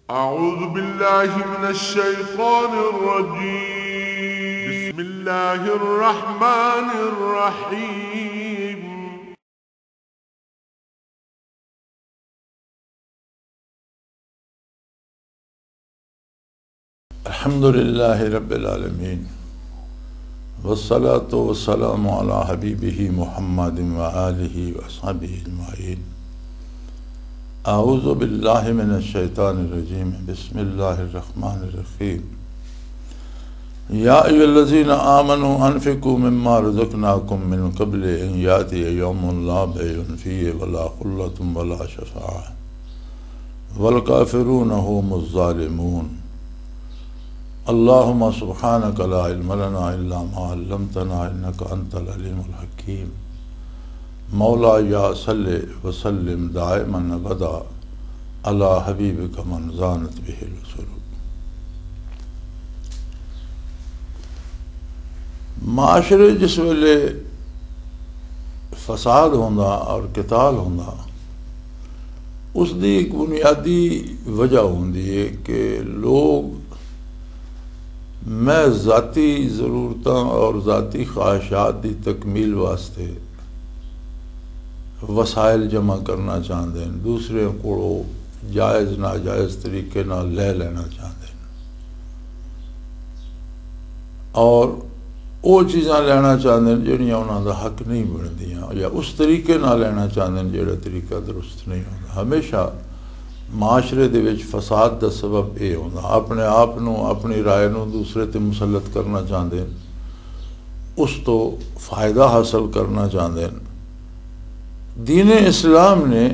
أعوذ بالله من الشيطان الرجيم. بسم الله الرحمن الرحيم. الحمد لله رب العالمين والصلاة والسلام على حبيبه محمد وآله وأصحابه أجمعين. أعوذ بالله من الشيطان الرجيم. بسم الله الرحمن الرحيم. يا أيها الذين آمنوا أنفقوا مما رزقناكم من قبل أن يأتي يوم لا بيع فيه ولا خلة ولا شفاعة والكافرون هم الظالمون. اللهم سبحانك لا علم لنا إلا ما علمتنا إنك أنت العليم الحكيم. مولاي صل وسلم دائما أبدا على حبيبك من زانت به السرور. معاشرے जिस वेले फसाद होंदा और किताल होंदा उसकी एक बुनियादी वजह होंदी है कि लोग मैं ज़ाती ज़रूरतां और ज़ाती ख्वाहिशात की तकमील वास्ते वसाइल जमा करना चाहते हैं, दूसरे को जायज़ नाजायज़ तरीके नाल ले लेना चाहते हैं और वो चीज़ां लेना चाहते हैं जिहड़ियां उन्हां दा हक नहीं बनदियां या उस तरीके नाल लेना चाहते हैं जिहड़ा तरीका दुरुस्त नहीं होंदा। हमेशा माशरे दे विच फसाद का सबब ये होंदा, अपने आप नूं अपनी राय नूं दूसरे ते मुसलत करना चाहते हैं, उस तो फ़ायदा हासिल करना चाहते हैं। दीन इस्लाम ने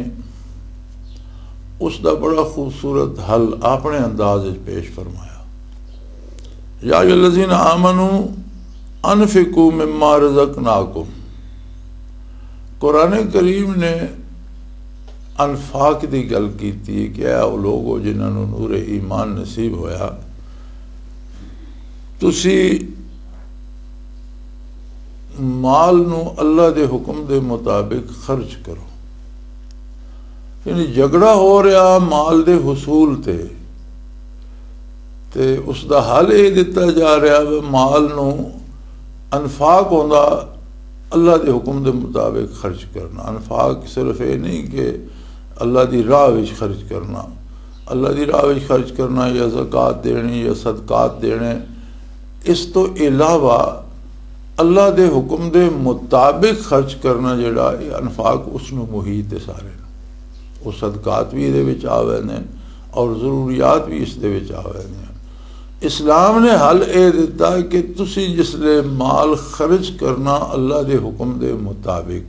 उसका बड़ा खूबसूरत हल अपने अंदाज पेश फरमाया। या अय्युहल्लज़ीना आमनू अनफिकू मिम्मा रज़क़नाकुम। कुरान करीम ने अनफाक की गल की कि ऐ वो लोग हो जिन्होंने नूर ईमान नसीब होया, तुसी माल नू अल्लाह के हुक्म के मुताबिक खर्च करो। यानी झगड़ा हो रहा माल के हसूल ते उसका हल ये दिता जा रहा वे माल नू अनफाक होंदा अल्लाह के हुक्म के मुताबिक खर्च करना। अनफाक सिर्फ ये नहीं कि अल्लाह की राह विच खर्च करना, अल्लाह की राह विच खर्च करना या ज़कात देनी या सदकात देने, इस तो इलावा अल्लाह के हुक्म के मुताबिक खर्च करना जिहड़ा अनफाक उसनूं मुहीत है सारे। वो सदकात भी ये आवे ने और ज़रूरियात भी इस दे विच आवे ने। इस्लाम ने हल ये दिता कि तुसी जिसले माल खर्च करना अल्लाह के हुक्म के मुताबिक,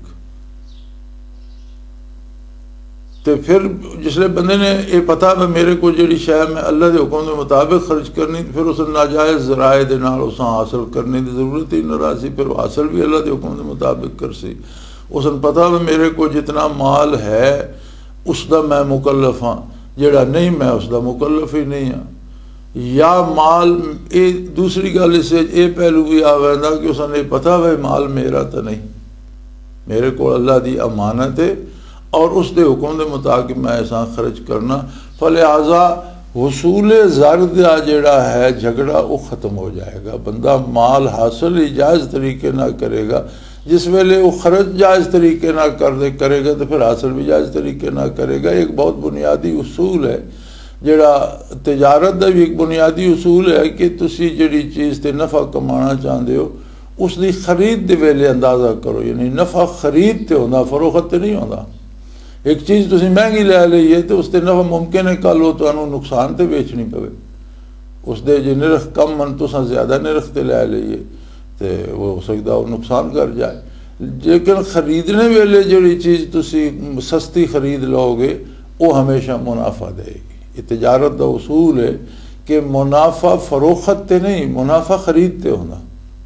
तो फिर जिसले बंदे ने ये पता है मेरे को जी शय मैं अल्लाह के हुक्म के मुताबिक खर्च करनी, फिर उस नाजायज़ ज़राए दे नाल उस हासिल करने की जरूरत ही न रही। फिर हासिल भी अल्लाह के हुक्म के मुताबिक कर सी। उसन पता है मेरे को जितना माल है उसका मैं मुकल्लफ हाँ, जिहड़ा नहीं मैं उसका मुकल्लफ ही नहीं हाँ। या माल ये दूसरी गल इस ये पहलू भी आ वैंदा कि उसने पता है माल मेरा तो नहीं, मेरे को अल्लाह की अमानत है और उसके हुक्म के मुताबिक मैं ऐसा खर्च करना। फलिहाजा हसूल ज़र का जोड़ा है झगड़ा वो ख़त्म हो जाएगा। बंदा माल हासिल ही जायज़ तरीके ना करेगा, जिस वेले वो खर्च जायज़ तरीके ना करेगा तो फिर हासिल भी जायज़ तरीके ना करेगा। एक बहुत बुनियादी उसूल है जोड़ा तजारत का भी एक बुनियादी उसूल है कि तुसी जिहड़ी चीज़ ते नफ़ा कमाना चाहते हो उसकी खरीद के वेले अंदाज़ा करो। यानी नफ़ा खरीद ते होंदा, फरोख्त नहीं होंदा। एक चीज़ तुसी महंगी लै ली है तो उससे नफ़ा मुमकिन है कल वो तुहानू नुकसान ते बेचनी पवे। उसके जो निरख कम मन तुसां ज़्यादा निरख ते लै लीए तो वो हो सकता वो नुकसान कर जाए। लेकिन खरीदने वेले जिहड़ी चीज़ तुसी सस्ती खरीद लोगे वो हमेशा मुनाफा देगी। ये तजारत का उसूल है कि मुनाफा फरोख्त ते नहीं, मुनाफा खरीदते होना।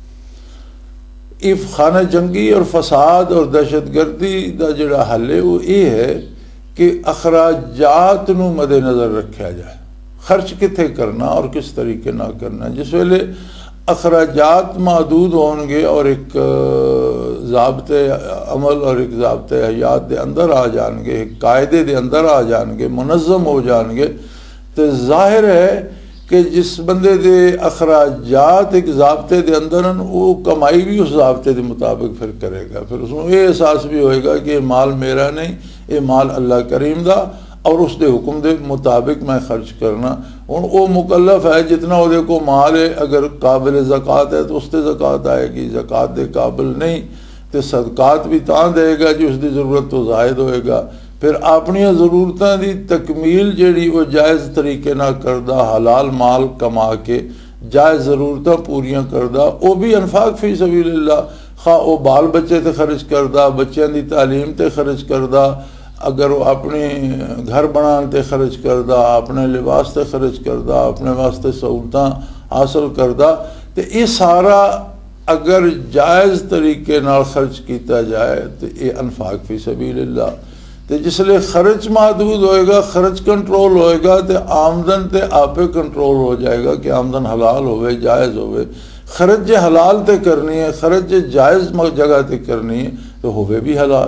इफ खाना जंगी और फसाद और दहशतगर्दी का जोड़ा हल है वो ये है कि अखराजात नू मद्देनज़र रखा जाए, खर्च कित्थे करना और किस तरीके ना करना। जिस वेले अखराजात महदूद होंगे और एक ज़ाब्ते अमल और एक ज़ाब्ते हयात के अंदर आ जाएंगे, एक कायदे के अंदर आ जाएंगे, मुनज़्ज़म हो जाएंगे, तो जाहिर है कि जिस बंदे दे अखराजात एक ज़ाब्ते दे अंदर हैं, वो कमाई भी उस ज़ाब्ते के मुताबिक फिर करेगा। फिर उसमें ये एहसास भी होएगा कि ये माल मेरा नहीं, ये माल अल्लाह करीम दा और उसके हुक्म के मुताबिक मैं खर्च करना। हूँ वो मुकल्लफ है जितना वो को माल है, अगर काबिल ज़कात है तो उससे ज़कात आएगी, ज़कात दे काबिल नहीं तो सदकात भी तां देगा जी उसकी ज़रूरत तो जायद होएगा। फिर अपनी ज़रूरतों की तकमील जी वो जायज़ तरीके ना करदा, हलाल माल कमा के जायज़ ज़रूरतां पूरियां करदा, वो भी अनफाक फी सबीलिल्लाह, खा वो बाल बच्चे ते खर्च करदा, बच्चों की तालीम ते खर्च करदा, अगर वो अपने घर बनाने ते खर्च करदा, अपने लिबास ते खर्च करदा, अपने वास्ते सहूलतां हासिल करदा, तो ये सारा अगर जायज़ तरीके नाल खर्च किया जाए तो ये अनफाक फी सबीलिल्लाह। तो जिसले खर्च महदूद होएगा, खर्च कंट्रोल होएगा, तो आमदन ते आपे कंट्रोल हो जाएगा कि आमदन हलाल होवे, जायज़ होवे। खर्च जे हलाल ते करनी है, खर्च जे जायज़ जगह ते करनी है तो होवे भी हलाल।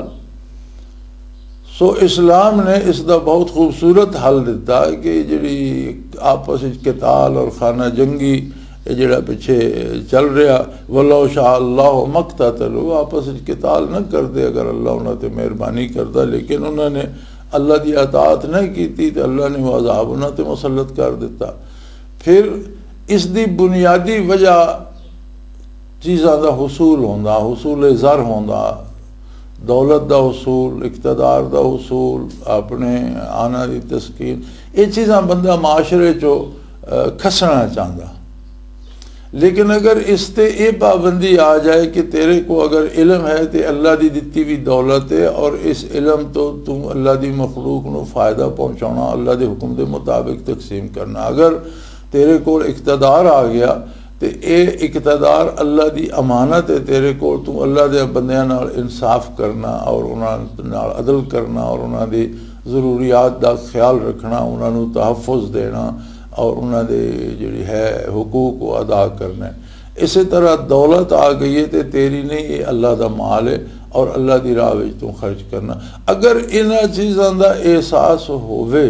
सो इस्लाम ने इसका बहुत खूबसूरत हल दिता कि जी आपस किताल और खाना जंगी जड़ा पिछे चल रहा, वलो शाह अल्लाह मक़ततलू, आपस किताल न करते अगर अल्लाह उन्होंने मेहरबानी करता, लेकिन उन्होंने अल्लाह की अतात नहीं की तो अल्लाह ने वह अज़ाब उन्होंने मुसल्लत कर दिता। फिर इसकी बुनियादी वजह चीज़ों का हुसूल होंदा, हुसूल ज़र होंदा, दौलत का हुसूल, इक़्तिदार का हुसूल, अपने आना की तस्कीन, ये चीज़ां बंदा माशरे चो खसना चाहता। लेकिन अगर इस ते ये पाबंदी आ जाए कि तेरे को अगर इल्म है तो अल्लाह की दिती भी दौलत है और इस इल्म तो तू अल्लाह की मखलूक को फ़ायदा पहुँचाना, अल्लाह के हुक्म के मुताबिक तकसीम करना। अगर तेरे को इक़्तिदार आ गया तो ये इक़्तिदार अल्लाह की अमानत है तेरे को, तू अल्लाह के बंदियां नाल इंसाफ करना और उन्हां नाल अदल करना और उन्हां दी ज़रूरियात का ख्याल रखना, उन्होंने तहफ़्फ़ुज़ देना और उन्होंने जी है हुकूक को अदा करना। इस तरह दौलत आ गई है तो तेरी नहीं, ये अल्लाह का माल है और अल्लाह की राह में तू खर्च करना। अगर इन्हां चीज़ों का एहसास होवे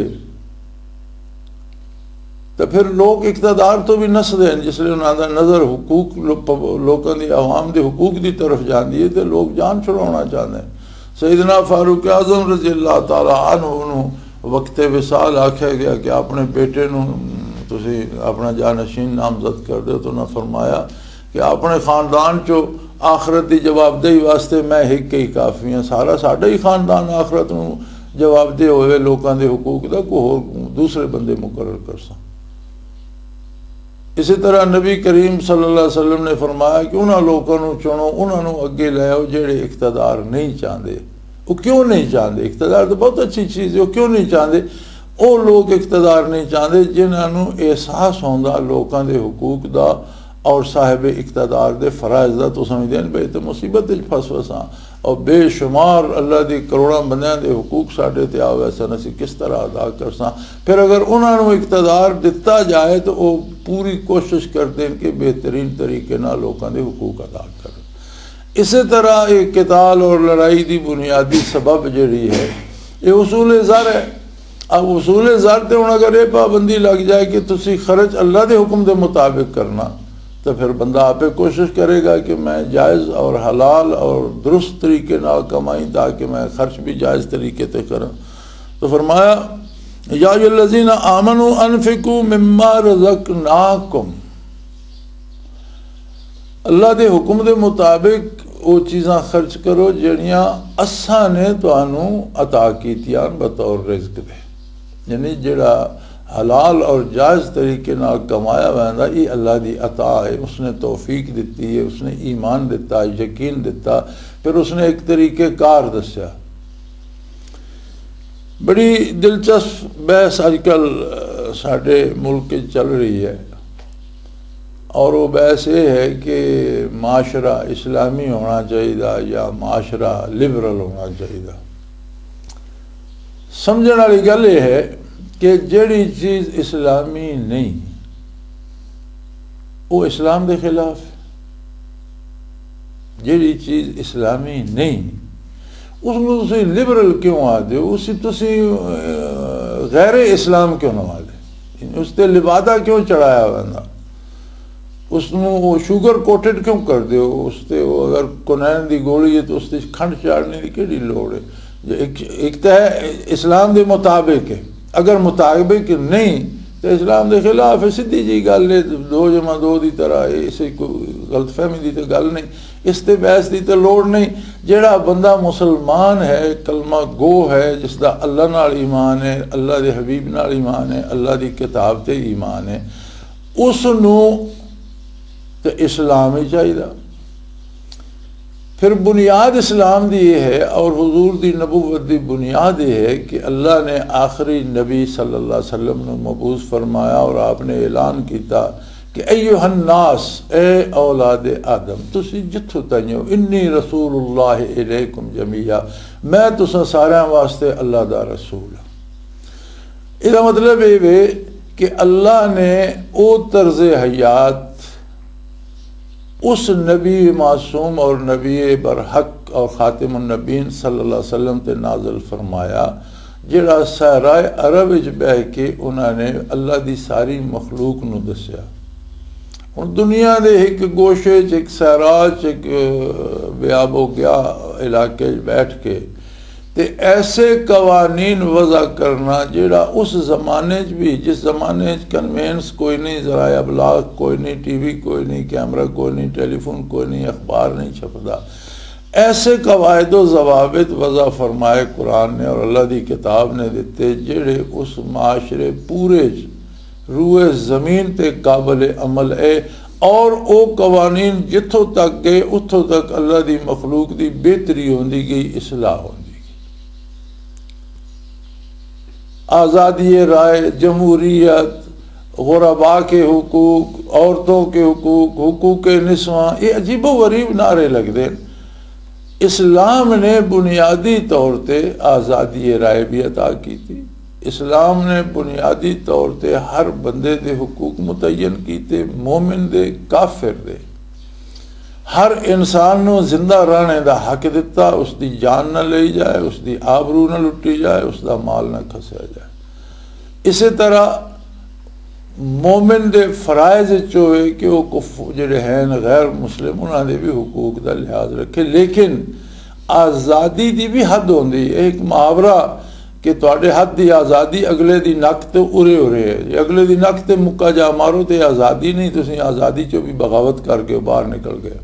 तो फिर लोग इक़्तिदार तो भी नसदे हैं, जिसलिए उन्होंने नज़र हुकूक लोगों की आवाम के हुकूक की तरफ जाती है तो लोग जान छुड़ाना चाहते हैं। सैयदना फारूक आज़म रज़ी अल्लाह तआला अन्हु वक्त विसाल आख्या गया कि अपने बेटे तुसी अपना जानशीन नामजद कर दो, तो उन्हें फरमाया कि अपने खानदान चो आखरत की जवाबदेही वास्ते मैं एक ही काफ़ी हाँ, सारा साढ़ा ही खानदान आखरत में जवाबदेह होए लोगों के हुकूक का, कोई होर दूसरे बंदे मुकर्रर कर सा। इसी तरह नबी करीम सल्लल्लाहु अलैहि वसल्लम ने फरमाया कि उन्होंने लोगों को चुनो, उन्होंने अगे ले आओ जेड़े इक़्तिदार नहीं चाहते। वो क्यों नहीं चाहते? इक़्तिदार तो बहुत अच्छी चीज़ है, वो क्यों नहीं चाहते? वो लोग इक़्तिदार नहीं चाहते जिन्होंने एहसास होंदा लोगों के हुकूक का और साहिब इक़्तिदार के फ़राइज़ का। तो समझते हैं भाई तो मुसीबत फस फसा और बेशुमार अल्लाह के करोड़ों बंदियां के हुकूक साढ़े ते आ वैसा असीं किस तरह अदा कर सा। फिर अगर उन्होंने इक़्तिदार दिता जाए तो वो पूरी कोशिश करते हैं कि बेहतरीन तरीके नाल लोगों के हुकूक अदा करें। इसी तरह एक किताल और लड़ाई की बुनियादी सबब जी है ये उसूल ज़र है। अब उसूल ज़र तो हूँ अगर ये पाबंदी लग जाए कि तुसी खर्च अल्लाह के हुक्म के मुताबिक करना, तो फिर बंदा आपे कोशिश करेगा कि मैं जायज़ और हलाल और दुरुस्त तरीके नाल कमाई ताकि मैं खर्च भी जायज़ तरीके से करूँ। तो फरमाया या अय्युहल्लज़ीना आमनू अनफिकू मिम्मा रज़क़नाकुम, अल्लाह के हुक्म के मुताबिक वो चीज़ां खर्च करो जड़ियाँ असा ने तुहानू अता कीतियां बतौर रिज़्क दे। यानी जड़ा हलाल और जायज़ तरीके नाल कमाया वैंदा ये अल्लाह की अता है, उसने तौफीक दी है, उसने ईमान दिता, यकीन दिता, फिर उसने एक तरीके कार दस्या। बड़ी दिलचस्प बहस अजकल साडे मुल्क चल रही है और वो बहस ये है कि माशरा इस्लामी होना चाहिए या माशरा लिबरल होना चाहिए। समझने वाली गल ये है कि जिहड़ी चीज़ इस्लामी नहीं वो इस्लाम के खिलाफ है। जिहड़ी चीज़ इस्लामी नहीं उसमें तुसीं लिबरल क्यों आदे हो, उसी तुसीं गैर इस्लाम क्यों ना आदे? उसते लिबादा क्यों चढ़ाया वंदा, उसनों वो शुगर कोटेड क्यों कर दो, उसते वो अगर कुनैन दी गोली है तो उसते खंड चाड़ने की केड़ी लोड़ है। एक तो है इस्लाम के मुताबिक है, अगर मुताबिक नहीं तो इस्लाम के खिलाफ है, सीधी जी गल है, 2 जमा 2 की तरह है, इसे कोई गलतफहमी की तो गल नहीं, इसते बहस की तो लोड़ नहीं। जेड़ा बंदा मुसलमान है, कलमा गो है, जिसका अल्लाह नाल ईमान है, अल्लाह के हबीब नाल ईमान है, अल्लाह की किताब ते ईमान है, उसनूं तो इस्लाम ही चाहिए। फिर बुनियाद इस्लाम दी ये है और हुजूर दी नबूवत की बुनियाद ये है कि अल्लाह ने आखिरी नबी सल्लल्लाहु अलैहि वसल्लम ने मबूस फरमाया और आपने ऐलान किया कि अय्युहन्नास, ए औलाद आदम, तुसी जिथों ताईं इन्नी रसूलुल्लाह इलैकुम जमीया, मैं तुसां सारियां वास्ते अल्लाह दा रसूल हां। इसदा मतलब ये वे कि अल्लाह ने वो तर्ज हयात उस नबी मासूम और नबी बरहक और खातिमुन नबीन सल्लल्लाहु अलैहि वसल्लम ते नाज़िल फरमाया, जिहड़ा सहराए अरब विच बह के उन्होंने अल्लाह दी सारी मखलूक नूं दस्या। हुण दुनिया दे एक गोशे च, एक सहरा च, एक बेआबो गया इलाके बैठ के ते ऐसे कवानीन वज़ा करना जिहड़ा उस ज़माने भी, जिस ज़माने कन्वेंस कोई नहीं, ज़राए अबलाग कोई नहीं, टीवी कोई नहीं, कैमरा कोई नहीं, टेलीफोन कोई नहीं, अखबार नहीं छपदा, ऐसे कवायदो ज़वाबित वज़ा फरमाए कुरान ने और अल्लाह की किताब ने दिते जिहड़े उस माशरे पूरे रूए ज़मीन ते काबिल अमल है। और वो कवानीन जिथों तक गए उतों तक अल्लाह की मखलूक की बेहतरी होंदी गई, इसलाह होंदी। आज़ादी राय, जमहूरियत, गुरबा के हुकूक, औरतों के हुकूक, हुकूक निस्वां, ये अजीबो गरीब नारे लगते हैं। इस्लाम ने बुनियादी तौर पर आज़ादी राय भी अता की थी। इस्लाम ने बुनियादी तौर पर हर बंदे दे हुकूक मुतयन किए, मोमिन दे, काफिर दे, हर इंसान नूं जिंदा रहने का हक दिता, उसकी जान न ली जाए, उसकी आबरू न लुटी जाए, उसका माल न खसिया जाए। इसी तरह मोमिन दे फराइज होए कि वो जिहड़े हैं गैर मुस्लिम उन्होंने भी हुकूक का लिहाज रखे, लेकिन आज़ादी की भी हद होंदी है। एक मुहावरा कि तुहाडे हद की आज़ादी अगले की नक तो उरे उरे है, जे अगले की नक ते मुक्का जा मारो तो आज़ादी नहीं, तुसीं आज़ादी चो भी बगावत करके बाहर निकल गए।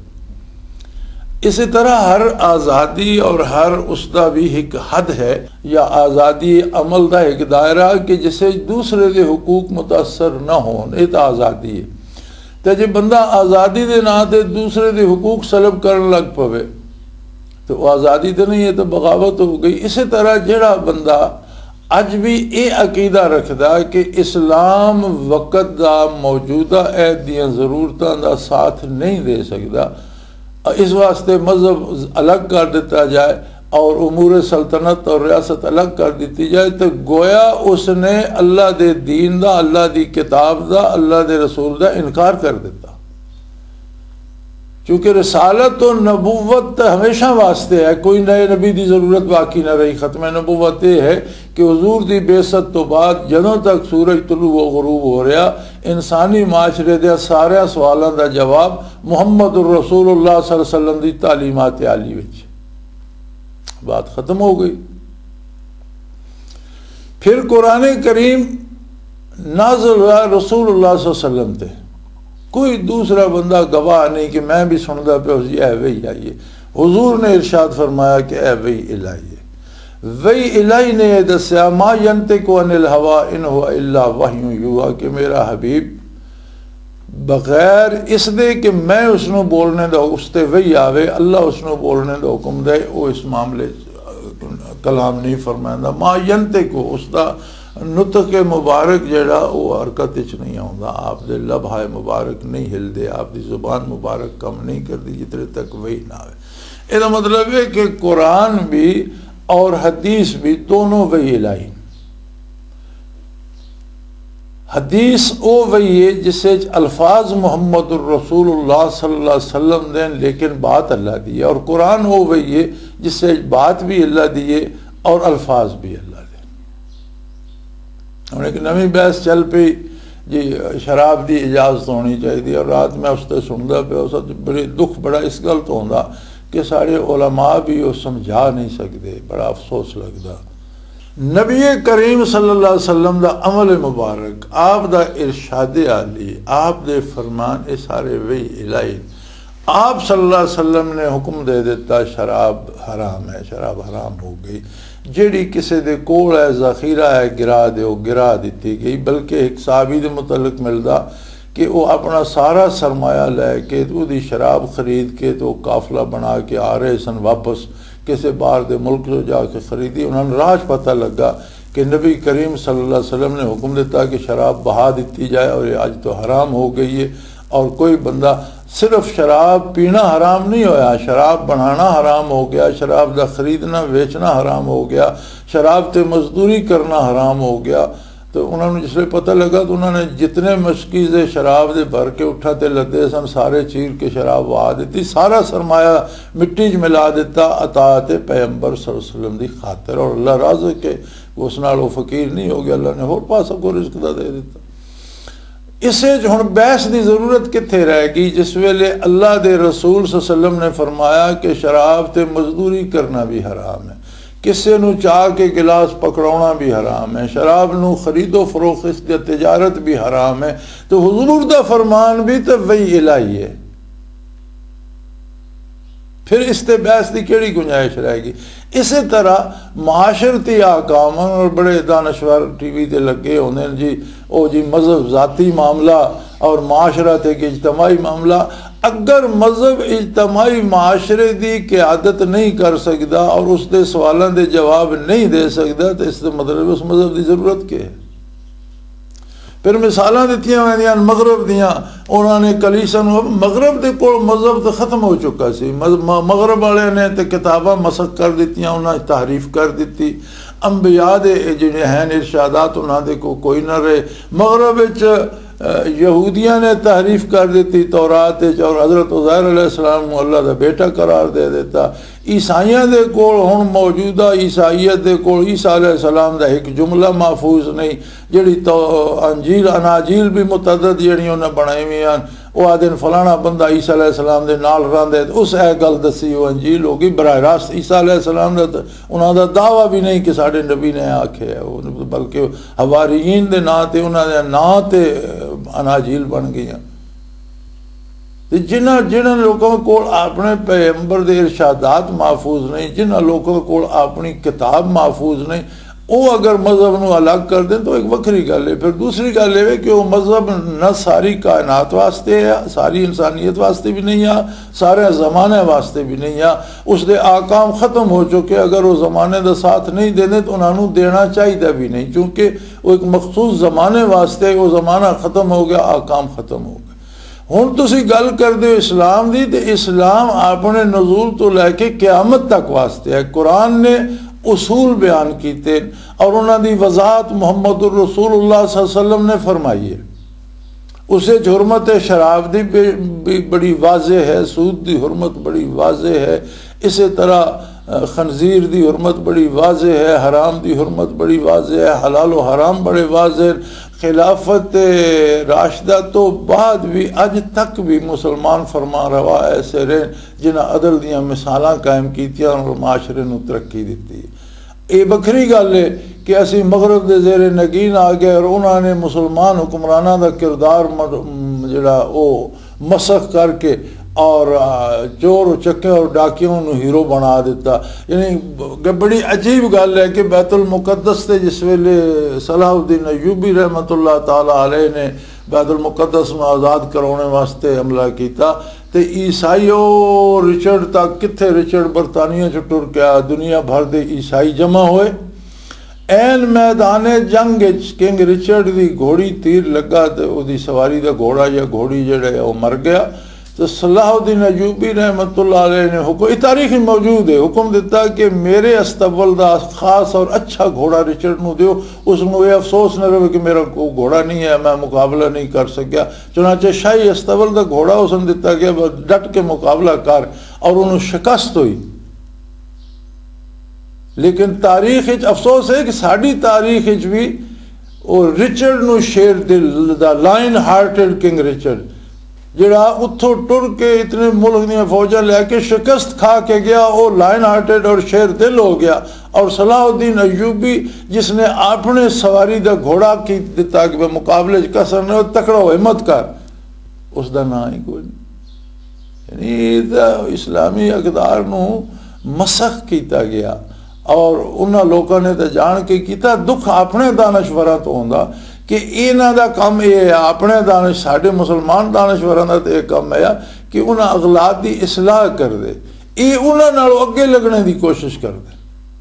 इसी तरह हर आज़ादी और हर उसका भी एक हद है, या आज़ादी अमल का एक दायरा कि जिसे दूसरे के हुकूक मुतासर न होन, ये तो आज़ादी है। तो जो बंदा आज़ादी के नाम से दूसरे के हुकूक सलब कर लग पवे तो वो आज़ादी तो नहीं है, तो बगावत हो गई। इसी तरह जिहड़ा बंदा अज भी ये अकीदा रखदा कि इस्लाम वक़्त का मौजूदा ऐद दियां ज़रूरतां दा साथ नहीं दे सकता, इस वास्ते मजहब अलग कर दिता जाए और उमूर सल्तनत और रियासत अलग कर दी जाए, तो गोया उसने अल्लाह दे दीन दा, अल्लाह दी किताब दा, अल्लाह दे रसूल दा इनकार कर दिता। क्योंकि रिसालत और नबूवत हमेशा वास्ते है, कोई नए नबी की जरूरत बाकी न रही। खत्म नबूवत यह है कि हुजूर की बेसत तो बाद जदों तक सूरज तुलू व गुरूब हो रहा, इंसानी माशरे के सारे सवालों का जवाब मुहम्मद रसूलुल्लाह सल्लल्लाहु अलैहि वसल्लम की तालीमात आली विच बात खत्म हो गई। फिर कुरान करीम नाज़िल हुआ रसूलुल्लाह सल्लल्लाहु अलैहि वसल्लम ते, कोई दूसरा बंदा गवाह नहीं कि मैं भी सुनता पे ऐ वही आइए। हुजूर ने इरशाद फरमाया कि ऐ वही इलाही, वही इलाही ने यह दसिया मा यंतिकु अनिल हवा इन हुवा इल्ला वह्यु युहा, कि मेरा हबीब बगैर इस दे कि मैं उसनों बोलने का उसते वही आवे, अल्लाह उसनों बोलने का हुक्म दे, वो इस मामले कलाम नहीं फरमांदा। मा यंतिकु उसका नुतक मुबारक जड़ा वो हरकत नहीं आता, आप दे लब हाय मुबारक नहीं हिलते, आपकी जुबान मुबारक कम नहीं करती जितने तक वही ना आए। इसका मतलब है कि कुरान भी और हदीस भी दोनों वही लाई। हदीस वो वही है जिसे अल्फाज मोहम्मद रसूलुल्लाह सल्लल्लाहु अलैहि वसल्लम दें लेकिन बात अल्लाह दी है, और कुरान वो वही है जिससे बात भी अल्लाह दी है और अल्फाज भी अल्लाह दे। हुण एक नवीं बहस चल पई जी शराब की इजाजत होनी चाहिए। और रात मैं उस ते सुनदा पिया, सच बड़े दुख बड़ा इस गल तो होंदा कि सारे उलमा भी वो समझा नहीं सकते, बड़ा अफसोस लगता। नबी करीम सल्लल्लाहु अलैहि वसल्लम दा अमल मुबारक, आप दा इरशाद आली, आप दे फरमान, ये सारे वही इलाही। आप सल्लल्लाहु अलैहि वसल्लम ने हुक्म दे दिता शराब हराम है, शराब हराम हो गई। जिहड़ी किसी दे कोल है ज़ख़ीरा है गिरा दो, गिरा दी गई। बल्कि एक साहबी दे मुतलक मिलदा कि वो अपना सारा सरमाया लैके उसकी शराब खरीद के तो काफिला बना के आ रहे सन वापस किसी बाहर के मुल्क से जाके खरीदी। उन्होंने राज पता लगा कि नबी करीम सल्लल्लाहु अलैहि वसल्लम ने हुक्म दिता कि शराब बहा दी जाए और ये आज तो हराम हो गई है। और कोई बंदा सिर्फ शराब पीना हराम नहीं होया, शराब बनाना हराम हो गया, शराब का खरीदना बेचना हराम हो गया, शराब ते मजदूरी करना हराम हो गया। तो उन्होंने जिसले पता लगा तो उन्होंने जितने मशकीज़े शराब दे भर के उठा ते लदे सन सारे चीर के शराब वहा दी, सारा सरमाया मिट्टी च मिला दिता अताअत पैगंबर सल्लल्लाहु अलैहि वसल्लम दी खातिर। और अल्लाह राज़ के उस नाल वो फकीर नहीं हो गया, अल्लाह ने होर पास अगों रिज़्क दा दे दिता। इसे हुण बहस की जरूरत कित्थे रह गई जिस वेले अल्लाह दे रसूल सल्लल्लाहु अलैहि वसल्लम ने फरमाया कि शराब ते मजदूरी करना भी हराम है, किसी नू चाह के गिलास पकड़ाना भी हराम है, शराब नू खरीदो फरोख्त या तिजारत भी हराम है। तो हुजूर दा फरमान भी तो वही इलाही है, फिर इस ते बहस की केड़ी गुंजाइश रहेगी। इसी तरह माशरती आकाम और बड़े दानश्वर टीवी ते लगे होंदे जी, ओ जी मजहब ज़ाती मामला और माशरत एक इज्तमाही मामला। अगर मजहब इज्तमाही माशरे की क़यादत नहीं कर सकता और उसके सवालों के जवाब नहीं दे सकता तो इसका मतलब उस मजहब की जरूरत क्या है। फिर मिसालां दित्तियां वेंदियां मगरब दियां, उन्होंने कलीसा मगरब के कोल मजहब तो खत्म हो चुका सी, मगरब वाले ने तो किताबां मसक कर दित्तियां, उन्होंने तारीफ कर दी। अंबिया दे जिहड़े हैं इरशादात उन्होंने कोई ना रहे। मगरब यहूदिया ने तारीफ कर दी तौरात और हज़रत उज़ैर अलैहिस्सलाम को अल्लाह का बेटा करार दे दिता। ईसाइयों के कोल हुण मौजूदा ईसाईयत के कोल ईसा अलैहिस्सलाम का एक जुमला महफूज नहीं, जिहड़ी तो अंजील अनाजील भी मुतअद्दिद जिहड़ियां उन्हें बनाई हुई हैं। वो आदि फलाना बंदा ईसा अलैहिस्सलाम के नाल रहिंदा ते उस यह गल दसी वो अंजील हो गई। बराह रास्त ईसा अलैहिस्सलाम का उन्होंने दावा भी नहीं कि साडे नबी ने आखे है, बल्कि हवारियीन के नाँ ते उन्होंने नाँ ते अनाजील बन गई। जिन्होंने लोगों को अपने पैगंबर के इरशादात महफूज नहीं, जिन्होंने लोगों को अपनी किताब महफूज नहीं, वो अगर मजहब को अलग कर दें तो एक वक्री गल है। फिर दूसरी गल है कि वो मजहब न सारी कायनात वास्ते है, सारी इंसानियत वास्ते भी नहीं आ, सारे जमाने वास्ते भी नहीं आ। उसके आकाम खत्म हो चुके, अगर वो जमाने का साथ नहीं देते तो उन्होंने देना चाहिए भी नहीं, क्योंकि वो एक मखसूस जमाने वास्ते वो जमाना खत्म हो गया, आकाम खत्म हो गया। हुण तुसीं गल करदे हो इस्लाम दी, तो इस्लाम अपने नज़ूल तो लैके क़यामत तक वास्ते है। कुरान ने उसूल बयान किए और उन्होंने वजाहत मुहम्मदुर रसूलुल्लाह सल्लल्लाहु अलैहि वसल्लम ने फरमाई है। उसे हुर्मत शराब की भी बड़ी वाज़ेह है, सूद की हुर्मत बड़ी वाज़ेह है, इसी तरह खनजीर की हुर्मत बड़ी वाज़ेह है, हराम की हुर्मत बड़ी वाज़ेह है, हलाल व हराम बड़े वाज़ेह। खिलाफत राशिदा तो बाद भी अज तक भी मुसलमान फरमा रवा ऐसे रहे जिन्हें अदल दियाँ मिसालां कायम कीतियां और माशरे नूं तरक्की दी। ये बखरी गल है कि असी मगरब के जेरे नगीन आ गए और उन्होंने मुसलमान हुक्मराना का किरदार जिहड़ा वो मसख करके और चोर चक्के और डाकियों हीरो बना दिता। यानी बड़ी अजीब गल है कि बैतुल मुकद्दस से जिस वेले सलाहुद्दीन अय्यूबी रहमतुल्लाह ताला अलैह ने बैतुल मुकद्दस में आज़ाद करवाने वास्ते हमला किया, तो ईसाई और रिचर्ड तक कित्थे रिचर्ड बरतानिया च टुर गया, दुनिया भर के ईसाई जमा होए। एन मैदाने जंग किंग रिचर्ड की घोड़ी तीर लगा तो उसकी सवारी का घोड़ा या घोड़ी जड़े वो मर गया। तो सलाहुद्दीन अय्यूबी रहमतुल्लाह अलैह ने हुक्म, तारीख मौजूद है, हुक्म दिता कि मेरे अस्तबल का खास और अच्छा घोड़ा रिचर्ड नूं दिओ, उसको ये अफसोस न रहे कि मेरा घोड़ा नहीं है, मैं मुकाबला नहीं कर सकिया। चुनाचे शाही अस्तबल का घोड़ा उसने दिता गया, डट के मुकाबला कर, और उन्होंने शिकस्त हुई। लेकिन तारीख अफसोस है कि साड़ी तारीख भी ਉਹ ਰਿਚਰਡ ਨੂੰ ਸ਼ੇਰ ਦਿਲ ਦਾ ਲਾਇਨ ਹਾਰਟਡ ਕਿੰਗ ਰਿਚਰਡ ਜਿਹੜਾ ਉੱਥੋਂ ਟੁਰ ਕੇ ਇਤਨੇ ਮੁਲਕ ਦੀਆਂ ਫੌਜਾਂ ਲੈ ਕੇ ਸ਼ਿਕਸਤ ਖਾ ਕੇ ਗਿਆ, ਉਹ ਲਾਇਨ ਹਾਰਟਡ और शेर दिल हो गया। और सलाहुद्दीन अयूबी जिसने अपने सवारी का घोड़ा की दिता कि मुकाबले कसर ने तकड़ा हो हिम्मत कर, उसका ना ही कोई नहीं। यानी इस्लामी अकदार नूं मसख किया गया और उन्होंने लोगों ने तो जान के किया। दुख अपने दानश्वरां तो होंदा कि इन्हां दा काम यह है, अपने दानश साडे मुसलमान दानश्वरां दा तो यह काम है कि उन्हें अगलात की इसलाह कर दे, ये उन्हां नालों अगे लगने की कोशिश कर दे।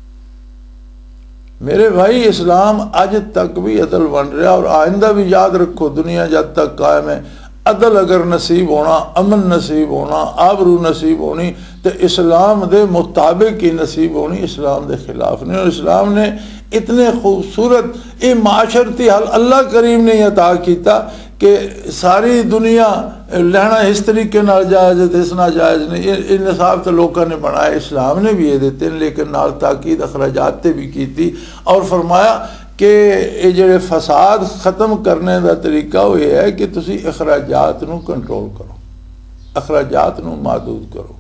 मेरे भाई इस्लाम अज तक भी अदल बन रहा और आइंदा भी याद रखो, दुनिया जब तक कायम है अदल अगर नसीब होना, अमन नसीब होना, आबरू नसीब होनी तो इस्लाम दे मुताबिक ही नसीब होनी, इस्लाम दे खिलाफ नहीं। और इस्लाम ने इतने खूबसूरत ये माशरती हल अल्लाह करीम ने अता किया कि सारी दुनिया लहना इस तरीके नाल जायज़ है, इस नाजायज़ नहीं, ये निसाब तो लोगों ने बनाया, इस्लाम ने भी ये देते हैं, लेकिन नाल ताकीद अखराजात भी की और फरमाया कि ये जो फसाद ख़त्म करने का तरीका वो ये है कि तुसी अखराजात नूं कंट्रोल करो, अखराजात नूं महदूद करो,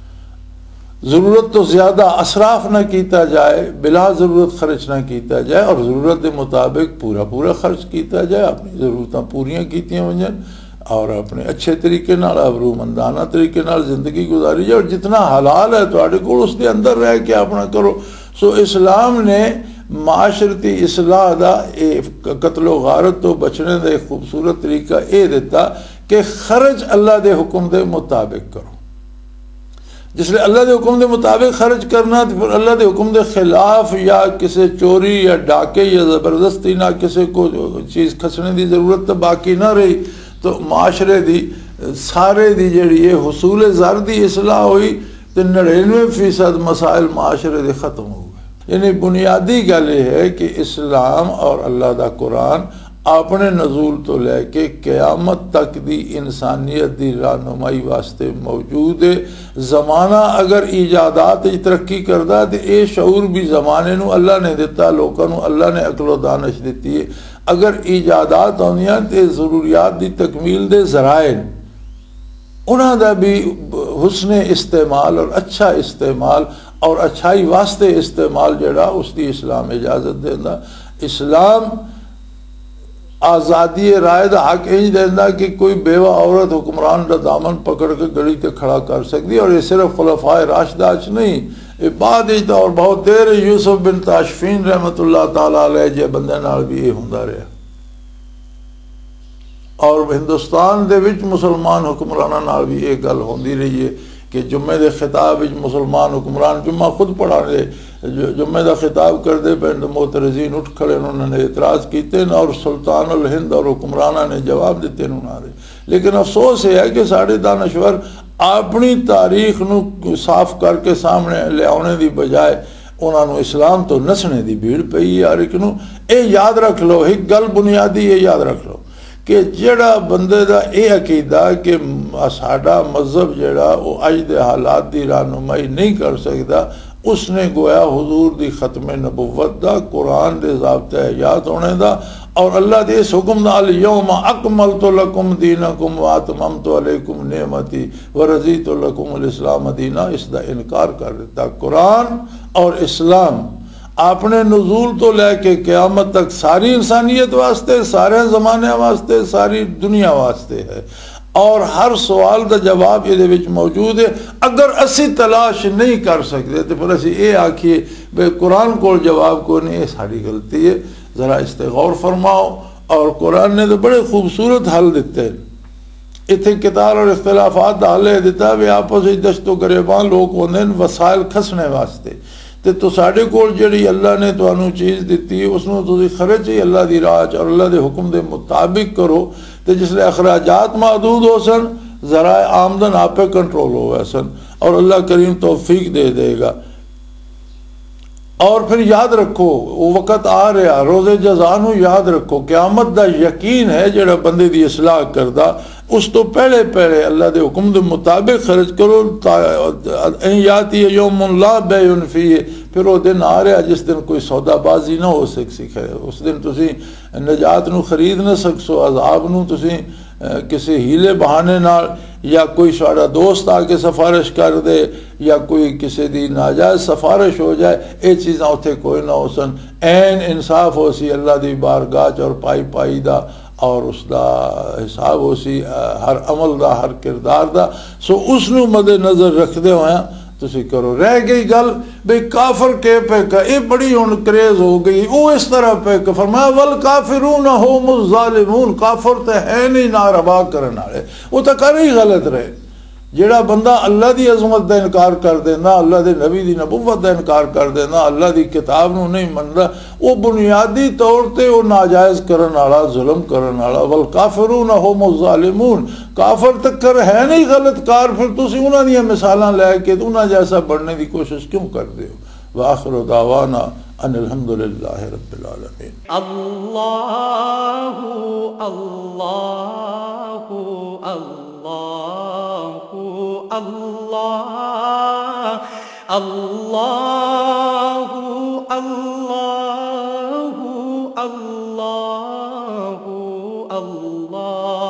ज़रूरत तो ज़्यादा असराफ ना किया जाए, बिला ज़रूरत खर्च ना किया जाए और ज़रूरत के मुताबिक पूरा पूरा खर्च किया जाए, अपनी ज़रूरतां पूरियां कीतियां वजन और अपने अच्छे तरीके नाल अबरूमंदाना तरीके नाल जिंदगी गुजारी जाए। और जितना हलाल है तुहाडे कोल उसके अंदर रह के अपना करो। सो इस्लाम ने माशरती इसलाह का कत्लो गारत तो बचने का एक खूबसूरत तरीका यह दिता कि खर्च अल्लाह के हुक्म के मुताबिक करो। जिसले अल्लाह के हुक्म के मुताबिक खर्च करना तो फिर अल्लाह के हुक्म के खिलाफ या किसी चोरी या डाके या ज़बरदस्ती ना किसी को चीज़ खसने की ज़रूरत तो बाकी ना रही, तो माशरे की सारे की जी हुसूल ज़र की इसलाह हुई तो 99% मसाइल माशरे के ख़त्म हो गए। यानी बुनियादी गल यह है कि इस्लाम और अल्लाह का कुरान अपने नजूल तो लैके क़यामत तक दी इंसानियत की रहनुमाई वास्ते मौजूद है। ज़माना अगर ईजादात तरक्की करता तो यह शऊर भी ज़माने नूं अल्लाह ने दिता, लोगों नूं अल्लाह ने अकलो दानश दी है। अगर ईजादात आउंदियां ते ज़रूरियात की तकमील दे ज़राए उन्हां दा भी हुस्ने इस्तेमाल और अच्छा इस्तेमाल और अच्छाई वास्ते इस्तेमाल जड़ा उसकी इस्लाम इजाजत देंदा। इस्लाम आज़ादी राय का हक इंज देंदा कि कोई बेवा औरत हुक्मरान का दामन पकड़ के गली ते खड़ा कर सकती, और ये सिर्फ खुलफाए राशिदा च नहीं, ये बाद तो और बहुत देर यूसुफ बिन ताशफीन रहमतुल्लाह ताला अलैह जे बंदे नाल भी ये हुंदा रहा। और हिंदुस्तान दे विच मुसलमान हुक्मरानां नाल भी ये गल होंदी रही है कि जुम्मे के खिताब मुसलमान हुक्मरान जुम्मा खुद पढ़ा रहे, जुम्मे का खिताब करते पे तो मोतरजीन उठ खड़े, उन्होंने एतराज़ किए और सुल्तान उल हिंद और हुक्मराना ने जवाब दिते उन्होंने। लेकिन अफसोस ये है कि साढ़े दानश्वर अपनी तारीख नूं साफ करके सामने लियाने की बजाय उन्होंने इस्लाम तो नसने की भीड़ पई है। हर एक नूं ये याद रख लो, एक गल बुनियादी ये याद रख लो कि जड़ा बंदे का यह अकीदा कि साडा मजहब जड़ा वो अज के हालात की रहनुमाई नहीं कर सकता, उसने गोया हुजूर की खत्म नबुव्वत का कुरान के ज़ाब्ते हयात होने का और अल्लाह के इस हुक्म का अल यौम अकमलतु लकुम दीनकुम व अतममतु अलैकुम नेमती व रज़ीतु लकुमुल इस्लाम दीना, इसका इनकार कर दिता। कुरान और इस्लाम अपने नजूल तो लैके क़यामत तक सारी इंसानियत वास्ते, सारे ज़माने वास्ते, सारी दुनिया वास्ते है और हर सवाल का जवाब ये मौजूद है। अगर असी तलाश नहीं कर सकते तो फिर असी ये आखिए भाई कुरान को जवाब को नहीं, ये साड़ी गलती है। ज़रा इस पर गौर फरमाओ। और कुरान ने तो बड़े खूबसूरत हल दिते हैं। इतने कितार और इख्तलाफात का हल दिता भी आपस में दस्तो गरेबान लोग होंगे वसाइल खसने वास्ते, तो साढ़े कोल जिहड़ी अल्लाह ने तुहानू चीज़ दी है उसनूं तुसीं खर्च ही अल्लाह की राह और अल्लाह के हुक्म के मुताबिक करो। तो जिसले अखराजात महदूद हो सन, ज़राए आमदन आपे कंट्रोल हो सन और अल्लाह करीम तौफीक दे देगा। और फिर याद रखो वो वक़्त आ रहा, रोज़े जज़ा नूं याद रखो, क़यामत का यकीन है जिहड़ा बंदे की इसलाह करदा, उस तो पहले पहले अल्लाह के हुक्म के मुताबिक खर्च करो। याती यौमुन ला बैउन फीह, फिर वो दिन आ रहा जिस दिन कोई सौदाबाजी ना हो सी खैर उस दिन तुसी नजात नू खरीद ना सकसो अजाब नू तुसी किसी हीले बहाने नाल या कोई साड़ा दोस्त आके सिफारिश कर दे या कोई किसी दी नाजायज सिफारिश हो जाए ये चीज़ां उत्थे कोई ना हो सन ऐन इंसाफ हो सी अल्लाह दी बारगाह च और पाई पाई दा और उसका हिसाब हो सी हर अमल दा हर किरदार दा सो उसनू मद्दे नज़र रखते हुए तुसी करो। रह गई गल बे काफर के पे का ये बड़ी हुण क्रेज हो गई वो इस तरह पे फरमाया वल काफिरून हुमुज़ ज़ालिमून काफर तो है नहीं नारवा करने वाले वो तो कर ही गलत रहे जेड़ा बंदा अल्लाह दी अजमत का इनकार कर देना अल्लाह के नबी की नबुव्वत का इनकार कर देना अल्लाह की किताब नू नहीं मनदा वो बुनियादी तौर पर वो नाजायज़ करने वाला जुल्म करने वाला वल काफिरून हुमुज़ ज़ालिमून काफर तक्कर है नहीं गलत कार फिर तुसी उन्हां दी मिसालां लैके उन्हां जैसा बनने की कोशिश क्यों करते हो। वाखिरु दावाना अनिल हम्दुलिल्लाहि रब्बिल आलमीन। अल्लाहु अल्लाहु अल्लाह अल्लाहु अल्लाहु अल्लाहु अल्लाहु